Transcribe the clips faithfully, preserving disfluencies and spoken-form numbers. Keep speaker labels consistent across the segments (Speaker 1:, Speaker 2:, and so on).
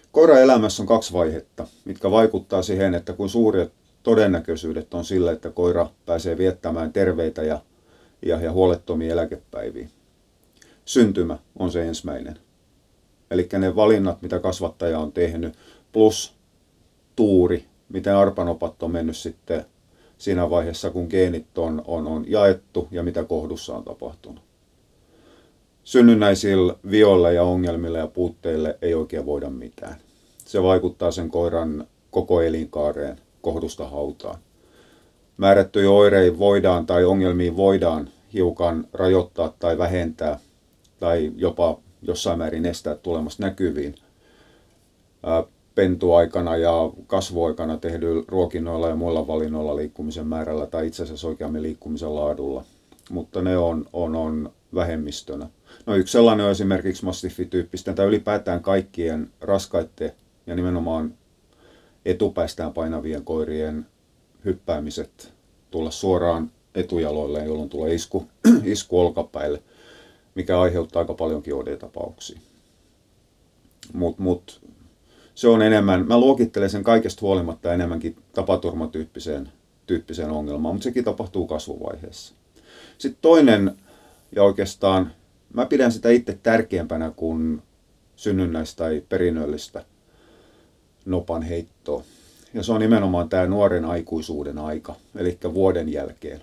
Speaker 1: Koiran elämässä on kaksi vaihetta, mitkä vaikuttaa siihen, että kun suuret todennäköisyydet on sille, että koira pääsee viettämään terveitä ja, ja, ja huolettomia eläkepäiviä. Syntymä on se ensimmäinen. Eli ne valinnat, mitä kasvattaja on tehnyt, plus tuuri, miten arpanopat on mennyt sitten siinä vaiheessa, kun geenit on, on, on jaettu ja mitä kohdussa on tapahtunut. Synnynnäisillä vioilla ja ongelmilla ja puutteille ei oikein voida mitään. Se vaikuttaa sen koiran koko elinkaareen kohdusta hautaan. Määrättyjä oireita voidaan tai ongelmiin voidaan hiukan rajoittaa tai vähentää tai jopa jossain määrin estää tulemasta näkyviin pentuaikana ja kasvuaikana tehdyillä ruokinnoilla ja muilla valinnoilla liikkumisen määrällä tai itse asiassa oikeammin liikkumisen laadulla. Mutta ne on, on, on vähemmistönä. No yksi sellainen on esimerkiksi mastiffityyppisten tai ylipäätään kaikkien raskaiden ja nimenomaan etupäistään painavien koirien hyppäämiset tulla suoraan etujaloille, jolloin tulee isku, isku olkapäille, mikä aiheuttaa aika paljonkin O D-tapauksia. Mut, mut, se on enemmän, mä luokittelen sen kaikesta huolimatta enemmänkin tapaturmatyyppiseen tyyppiseen ongelmaan, mutta sekin tapahtuu kasvuvaiheessa. Sitten toinen, ja oikeastaan mä pidän sitä itse tärkeämpänä kuin synnynnäistä tai perinnöllistä nopan heittoa. Ja se on nimenomaan tämä nuoren aikuisuuden aika, eli vuoden jälkeen.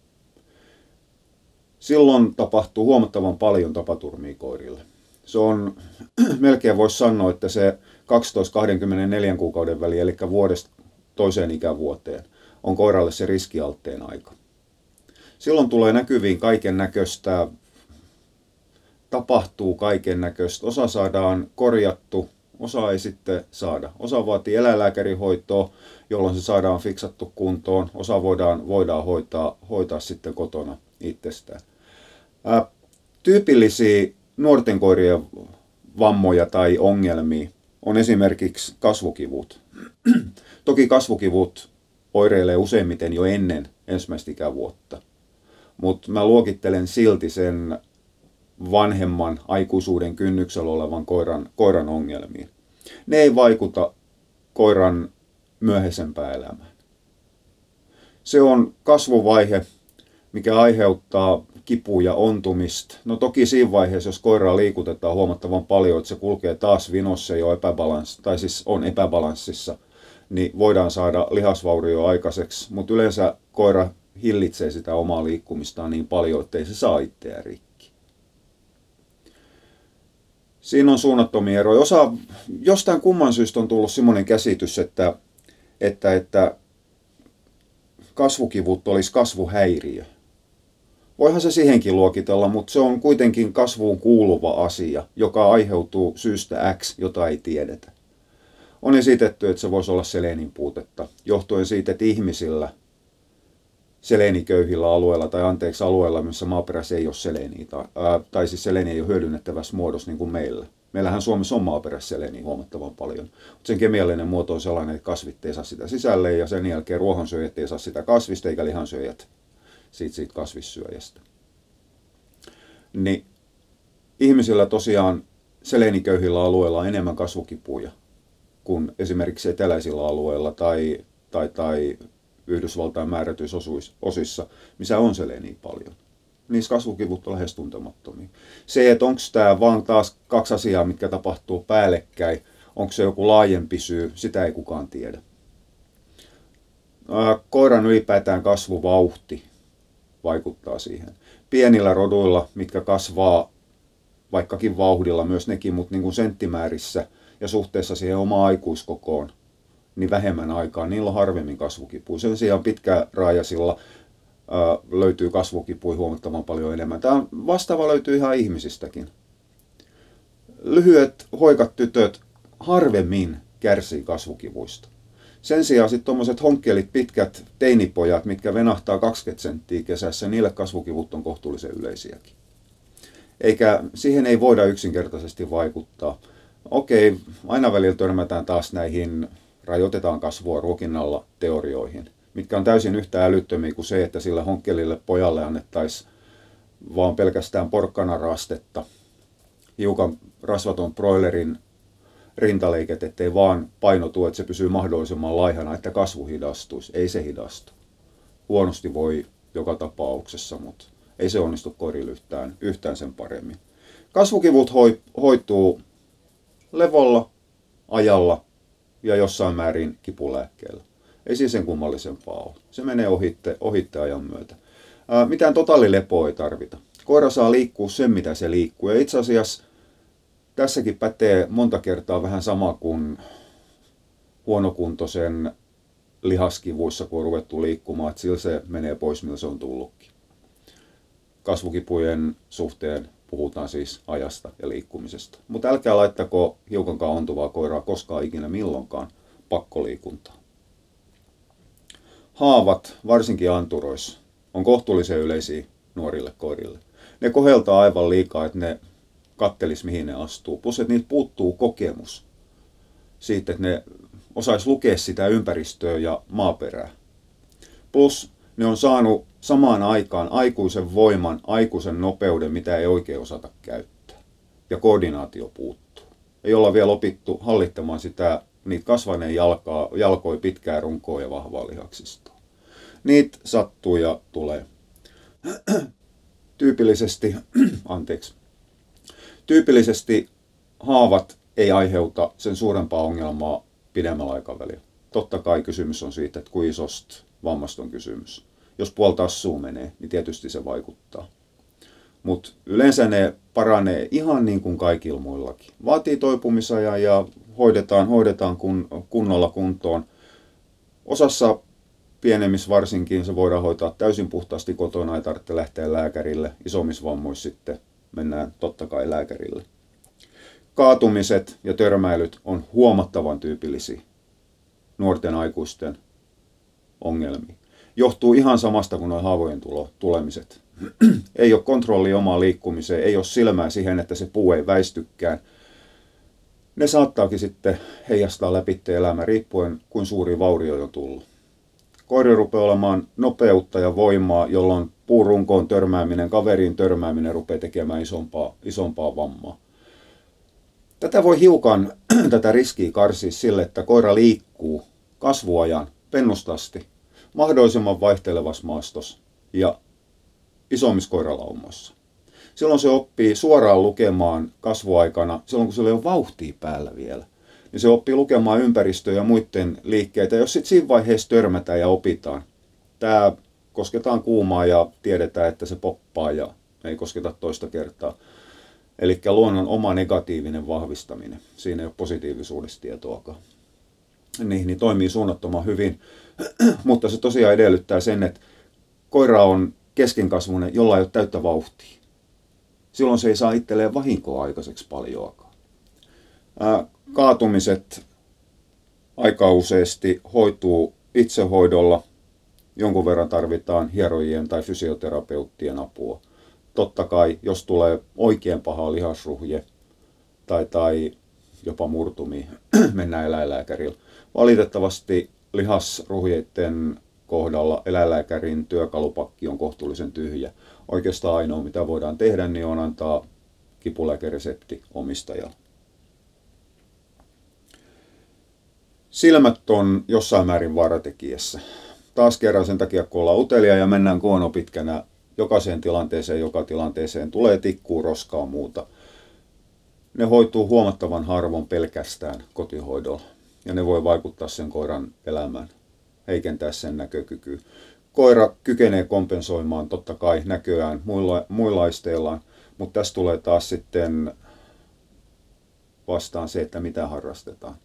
Speaker 1: Silloin tapahtuu huomattavan paljon tapaturmia koirille. Se on, melkein voisi sanoa, että se kaksitoista kaksikymmentäneljä kuukauden väli, eli vuodesta toiseen ikävuoteen, on koiralle se riskialtteen aika. Silloin tulee näkyviin kaiken näköistä, tapahtuu kaiken näköistä. Osa saadaan korjattu, osa ei sitten saada. Osa vaatii eläinlääkärihoitoa, jolloin se saadaan fiksattu kuntoon. Osa voidaan, voidaan hoitaa, hoitaa sitten kotona itsestään. Ää, tyypillisiä nuorten koirien vammoja tai ongelmia on esimerkiksi kasvukivut. Toki kasvukivut oireilee useimmiten jo ennen ensimmäistä ikävuotta, mutta mä luokittelen silti sen vanhemman aikuisuuden kynnyksellä olevan koiran, koiran ongelmiin. Ne ei vaikuta koiran myöhäisempään elämään. Se on kasvuvaihe, mikä aiheuttaa kipua ja ontumista. No toki siinä vaiheessa, jos koiraa liikutetaan huomattavan paljon, että se kulkee taas vinossa ja epäbalans, tai siis on epäbalanssissa, niin voidaan saada lihasvaurio aikaiseksi, mutta yleensä koira hillitsee sitä omaa liikkumistaan niin paljon, ettei se saa itseään rikki. Siinä on suunnattomia eroja. Osa, jostain kumman syystä on tullut semmoinen käsitys, että, että, että kasvukivut olisi kasvuhäiriö. Voihan se siihenkin luokitella, mutta se on kuitenkin kasvuun kuuluva asia, joka aiheutuu syystä X, jota ei tiedetä. On esitetty, että se voisi olla seleenin puutetta, johtuen siitä, että ihmisillä seleniköyhillä alueilla tai anteeksi alueilla, missä maaperässä ei ole seleeniä, tai, ää, tai siis seleeni ei ole hyödynnettävässä muodossa niin kuin meillä. Meillähän Suomessa on maaperässä seleeniä huomattavan paljon, mutta sen kemiallinen muoto on sellainen, että kasvit ei saa sitä sisälle ja sen jälkeen ruohonsyöjät ei saa sitä kasvista eikä lihansyöjät siitä, siitä kasvissyöjästä. Niin ihmisillä tosiaan seleniköyhillä alueilla on enemmän kasvukipuja kuin esimerkiksi eteläisillä alueilla tai, tai, tai Yhdysvaltain määrätyissä osissa, missä on seleeniä paljon. Niissä kasvukivut on lähes tuntemattomia. Se, että onko tämä vaan taas kaksi asiaa, mitkä tapahtuu päällekkäin, onko se joku laajempi syy, sitä ei kukaan tiedä. Koiran ylipäätään kasvuvauhti vaikuttaa siihen. Pienillä roduilla, mitkä kasvaa vaikkakin vauhdilla myös nekin, mutta niin kuin senttimäärissä ja suhteessa siihen omaan aikuiskokoon, niin vähemmän aikaa, niillä on harvemmin kasvukipuja. Sen sijaan pitkäraajaisilla ää, löytyy kasvukipuja huomattavan paljon enemmän. Tämä vastaava löytyy ihan ihmisistäkin. Lyhyet, hoikat tytöt harvemmin kärsii kasvukivuista. Sen sijaan sitten tuommoiset honkkelit, pitkät teinipojat, mitkä venahtaa kaksikymmentä senttiä kesässä, niille kasvukivut on kohtuullisen yleisiäkin. Eikä siihen ei voida yksinkertaisesti vaikuttaa. Okei, aina välillä törmätään taas näihin rajoitetaan kasvua ruokinnalla teorioihin, mitkä on täysin yhtä älyttömiä kuin se, että sille honkkelille pojalle annettaisiin vaan pelkästään porkkanarastetta, hiukan rasvaton broilerin rintaleiket, ettei vaan painotu, että se pysyy mahdollisimman laihana, että kasvu hidastuisi. Ei se hidastu. Huonosti voi joka tapauksessa, mutta ei se onnistu koirilla yhtään, yhtään sen paremmin. Kasvukivut hoi, hoituu levolla, ajalla ja jossain määrin kipulääkkeellä. Ei siis sen kummallisempaa ole. Se menee ohitte, ohitte ajan myötä. Ää, mitään totaalilepoa ei tarvita. Koira saa liikkua sen, mitä se liikkuu. Ja itse asiassa tässäkin pätee monta kertaa vähän sama kuin huonokuntoisen lihaskivuissa, kun on ruvettu liikkumaan, että sillä se menee pois, millä se on tullutkin. Kasvukipujen suhteen puhutaan siis ajasta ja liikkumisesta. Mutta älkää laittako hiukankaan ontuvaa koiraa koskaan ikinä milloinkaan pakkoliikuntaa. Haavat, varsinkin anturoissa, on kohtuullisen yleisiä nuorille koirille. Ne koheltaa aivan liikaa, että ne kattelis mihin ne astuu. Plus, että niiltä puuttuu kokemus siitä, että ne osais lukea sitä ympäristöä ja maaperää. Plus, ne on saanut samaan aikaan aikuisen voiman, aikuisen nopeuden, mitä ei oikein osata käyttää. Ja koordinaatio puuttuu. Ei olla vielä opittu hallittamaan sitä, niitä kasvaneen jalkaa, jalkoi pitkää runkoa ja vahvaa lihaksistoa. Niitä sattuu ja tulee. Tyypillisesti, anteeksi, tyypillisesti haavat ei aiheuta sen suurempaa ongelmaa pidemmällä aikavälillä. Totta kai kysymys on siitä, että kuin isosta vammasta on kysymys. Jos puoli tassua menee, niin tietysti se vaikuttaa. Mutta yleensä ne paranee ihan niin kuin kaikilla muillakin. Vaatii toipumisajan ja hoidetaan, hoidetaan kun, kunnolla kuntoon. Osassa pienemmissä varsinkin se voidaan hoitaa täysin puhtaasti kotona, ei tarvitse lähteä lääkärille. Isommissa vammoissa sitten mennään totta kai lääkärille. Kaatumiset ja törmäilyt on huomattavan tyypillisiä nuorten aikuisten ongelmia. Johtuu ihan samasta kuin nuo haavojen tulo, tulemiset. Ei ole kontrollia omaan liikkumiseen, ei ole silmää siihen, että se puu ei väistykään. Ne saattaakin sitten heijastaa läpi elämä riippuen, kuin suuri vaurio on tullut. Koira rupeaa olemaan nopeutta ja voimaa, jolloin puurunkoon törmääminen, kaveriin törmääminen rupeaa tekemään isompaa, isompaa vammaa. Tätä voi hiukan, tätä riskiä karsia sille, että koira liikkuu kasvuajan pennustasti, mahdollisimman vaihtelevassa maastossa ja isommissa koiralaumoissa. Silloin se oppii suoraan lukemaan kasvuaikana, silloin kun sillä ei ole vauhtia päällä vielä, niin se oppii lukemaan ympäristöä ja muiden liikkeitä. Jos sitten siinä vaiheessa törmätään ja opitaan, tämä kosketaan kuumaa ja tiedetään, että se poppaa ja ei kosketa toista kertaa. Eli luonnon oma negatiivinen vahvistaminen, siinä ei ole positiivisuudesta tietoakaan. Niin, niin toimii suunnattoman hyvin, mutta se tosiaan edellyttää sen, että koira on keskenkasvuinen, jolla ei ole täyttä vauhtia. Silloin se ei saa itselleen vahinkoa aikaiseksi paljoakaan. Ää, kaatumiset aika useasti hoituu itsehoidolla. Jonkun verran tarvitaan hierojien tai fysioterapeuttien apua. Totta kai, jos tulee oikein paha lihasruhje tai, tai jopa murtumia, mennään eläinlääkärillä. Valitettavasti lihasruhjeiden kohdalla eläinlääkärin työkalupakki on kohtuullisen tyhjä. Oikeastaan ainoa, mitä voidaan tehdä, niin on antaa kipulääkeresepti omistajalle. Silmät on jossain määrin vaaratekijässä. Taas kerran sen takia, kun ollaan utelia ja mennään koono pitkänä jokaiseen tilanteeseen, joka tilanteeseen tulee tikkuu, roskaa muuta. Ne hoituu huomattavan harvoin pelkästään kotihoidolla ja ne voi vaikuttaa sen koiran elämään, heikentää sen näkökykyä. Koira kykenee kompensoimaan totta kai näköään muilla, muilla aisteillaan, mutta tässä tulee taas sitten vastaan se, että mitä harrastetaan.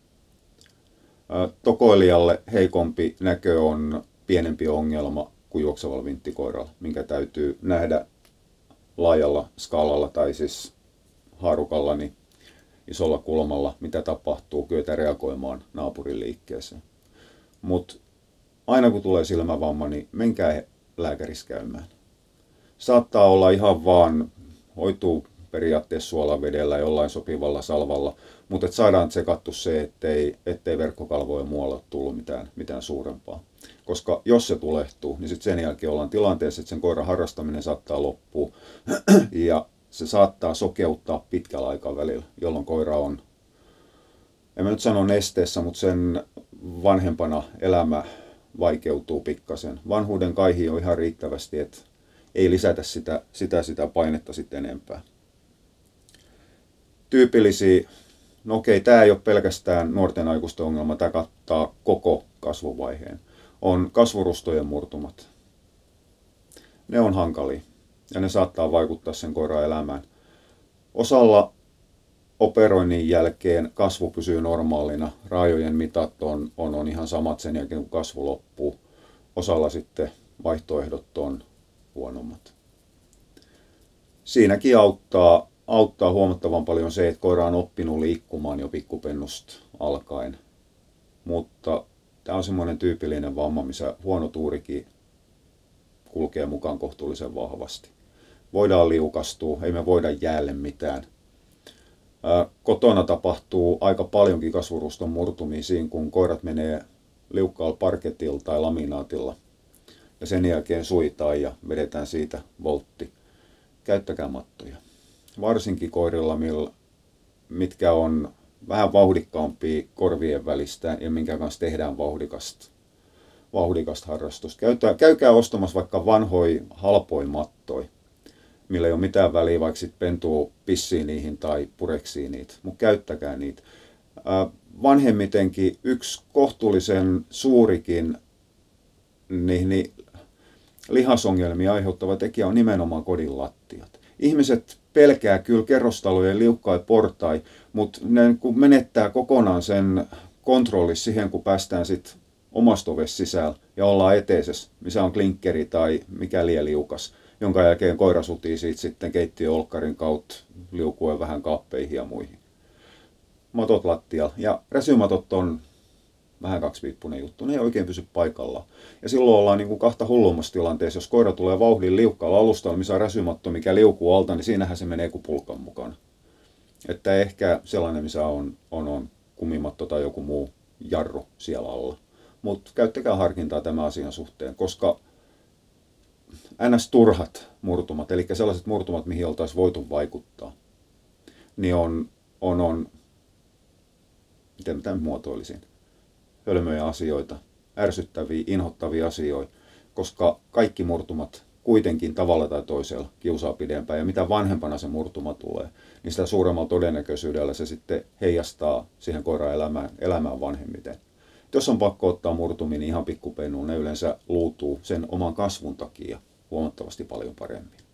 Speaker 1: Tokoilijalle heikompi näkö on pienempi ongelma kuin juoksevalla vinttikoiralla, minkä täytyy nähdä laajalla skaalalla tai siis haarukalla, niin isolla kulmalla, mitä tapahtuu, kyetä reagoimaan naapurin liikkeeseen. Mutta aina kun tulee silmävamma, niin menkää lääkärissä käymään. Saattaa olla ihan vaan, hoituu periaatteessa suolavedellä jollain sopivalla salvalla, mutta et saadaan tsekattu se, ettei, ettei verkkokalvojen muualle ole tullut mitään, mitään suurempaa. Koska jos se tulehtuu, niin sitten sen jälkeen ollaan tilanteessa, että sen koiran harrastaminen saattaa loppua ja se saattaa sokeuttaa pitkällä aikavälillä, jolloin koira on en mä nyt sano nesteessä, mutta sen vanhempana elämä vaikeutuu pikkasen. Vanhuuden kaihi on ihan riittävästi, että ei lisätä sitä, sitä, sitä painetta sitten enempää. Tyypillisiä, no okei, tämä ei ole pelkästään nuorten aikuisten ongelma, tämä kattaa koko kasvuvaiheen, on kasvurustojen murtumat. Ne on hankalia ja ne saattaa vaikuttaa sen koiran elämään. Osalla operoinnin jälkeen kasvu pysyy normaalina, raajojen mitat on, on, on ihan samat sen jälkeen kun kasvu loppuu. Osalla sitten vaihtoehdot on huonommat. Siinäkin auttaa, auttaa huomattavan paljon se, että koira on oppinut liikkumaan jo pikkupennusta alkaen. Mutta tämä on semmoinen tyypillinen vamma, missä huono tuurikin kulkee mukaan kohtuullisen vahvasti. Voidaan liukastua, ei me voida jäälle mitään. Kotona tapahtuu aika paljonkin kasvuruston murtumia siinä, kun koirat menee liukkaalla parketilla tai laminaatilla ja sen jälkeen suitaan ja vedetään siitä voltti. Käyttäkää mattoja. Varsinkin koirilla, mitkä on vähän vauhdikkaampia korvien välistä ja minkä kanssa tehdään vauhdikasta, vauhdikasta harrastusta. Käykää, käykää ostamassa vaikka vanhoja halpoja mattoja, millä ei ole mitään väliä, vaikka sitten pentuu pissii niihin tai pureksii niitä, mutta käyttäkää niitä. Vanhemmitenkin yksi kohtuullisen suurikin niin, niin, lihasongelmia aiheuttava tekijä on nimenomaan kodin lattiat. Ihmiset pelkää kyllä kerrostalojen liukkaita portai, mutta ne kun menettää kokonaan sen kontrolli siihen, kun päästään sitten omasta ovesta sisällä ja ollaan eteisessä, missä on klinkkeri tai mikä lie liukas, jonka jälkeen koira sutii siitä sitten keittiöolkkarin kautta liukuen vähän kaappeihin ja muihin. Matot lattialla. Ja räsymatot on vähän kaksipiippunen juttu, ne ei oikein pysy paikallaan. Ja silloin ollaan niin kuin kahta hullummassa tilanteessa, jos koira tulee vauhdin liukkaalla alustalla, missä on räsymatto, mikä liukuu alta, niin siinähän se menee kuin pulkan mukana. Että ehkä sellainen, missä on, on, on kumimatto tai joku muu jarru siellä alla. Mutta käyttäkää harkintaa tämän asian suhteen, koska ns. Turhat murtumat, eli sellaiset murtumat, mihin oltaisiin voitu vaikuttaa, niin on, on, on miten mä tämän muotoilisin, hölmöjä asioita, ärsyttäviä, inhottavia asioita, koska kaikki murtumat kuitenkin tavalla tai toisella kiusaa pidempään, ja mitä vanhempana se murtuma tulee, niin sitä suuremmalla todennäköisyydellä se sitten heijastaa siihen koiran elämään, elämään vanhemmiten. Jos on pakko ottaa murtumia, niin ihan pikkupennuun ne yleensä luutuu sen oman kasvun takia huomattavasti paljon paremmin.